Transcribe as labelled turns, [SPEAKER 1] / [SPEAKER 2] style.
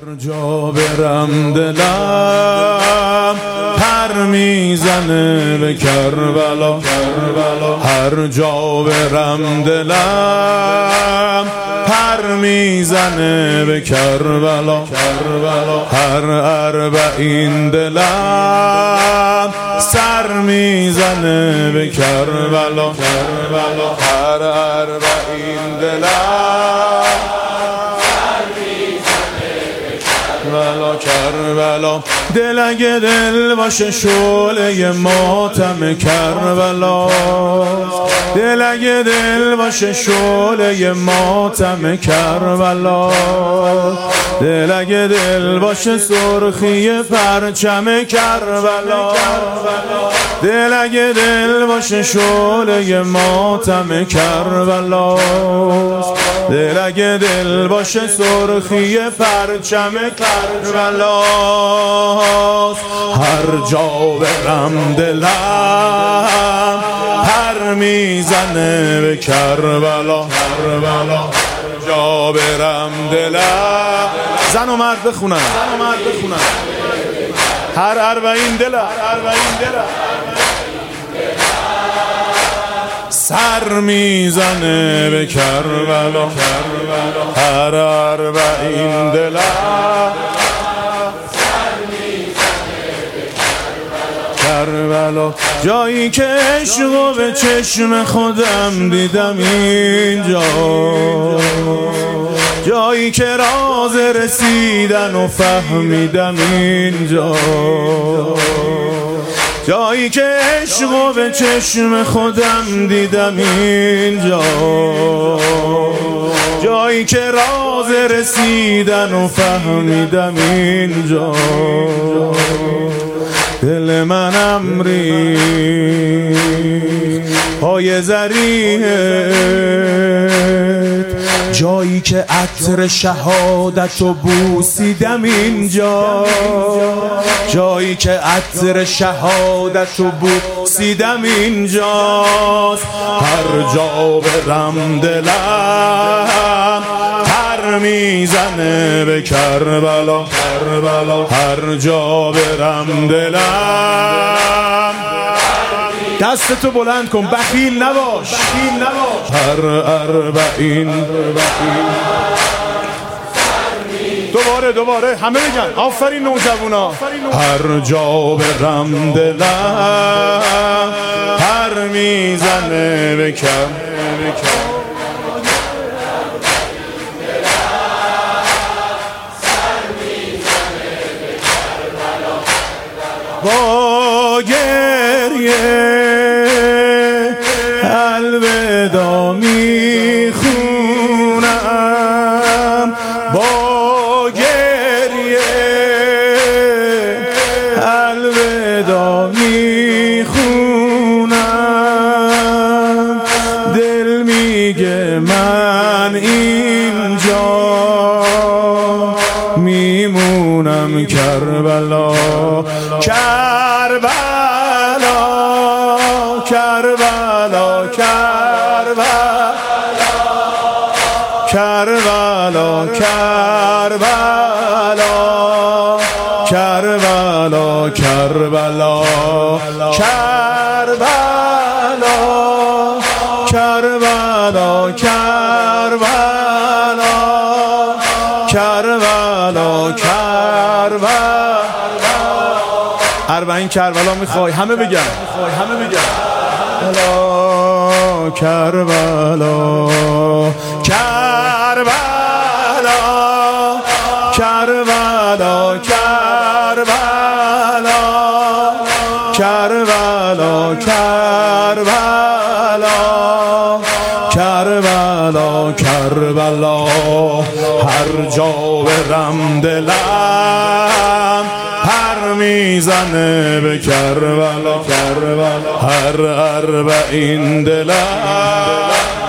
[SPEAKER 1] هر جا برم دلم پر میزنه به کربلا، هر جا برم دلم پر میزنه به کربلا، هر اربعین دلم سر میزنه به کربلا، هر اربعین دلم کربلا. دل اگه دل باشه شعله ماتم کربلا، دل اگه دل باشه شعله ماتم کربلا، دل اگه دل باشه سرخی پرچم کربلا، دل اگه دل باشه شعله ماتم کربلا، دل اگه دل باشه سرخی پرچم کربلا. هر جا برم دلم پر میزنه به کربلا، هر جا برم دلم. زن و مرد بخونن، هر اربعین دلم سر میزنه به کربلا، هر اربعین دلم کربلا. جایی که عشقو به چشم خودم دیدم اینجا، جایی که راز رسیدن و فهمیدم اینجا، جایی که عشقو به چشم خودم دیدم اینجا، جایی که راز رسیدن و فهمیدم اینجا. دل منم ریخت پای زریحت، جایی که عطر شهادت و بوسیدم اینجا، جایی که عطر شهادت و بوسیدم اینجاست. هر جا برم دلم پر میزنه به کربلا، هر جا برم دلم. دستتو بلند کن، بخیل نباش. هر اربعین دوباره همه بگن آفرین نوجوانا. هر جا برم دلم پر میزنه به کربلا، با گریه الوداع میخونم، با گریه الوداع میخونم. دل میگه من اینجا میمونم کربلا، کربلا کربلا کربلا کربلا کربلا کربلا کربلا کربلا کربلا کربلا. اربعین کربلا میخوای همه بگن کربلا کربلا کربلا کربلا کربلا کربلا کربلا. هر جا برم دلم پر میزنه به کربلا، هر اربعین دلم